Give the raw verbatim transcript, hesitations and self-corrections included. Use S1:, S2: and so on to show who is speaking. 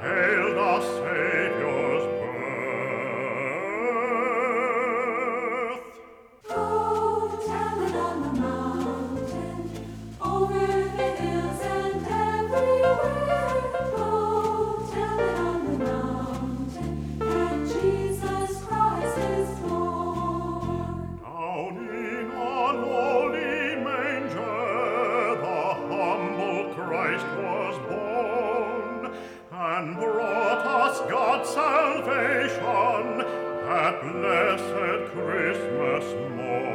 S1: hailed our Saviour's birth.
S2: Oh, tell it on the mountain, over the hills and everywhere. Oh, tell it on the mountain, that Jesus Christ is born.
S1: Down in a lowly manger, the humble Christ was born, and brought us God's salvation, that blessed Christmas morn.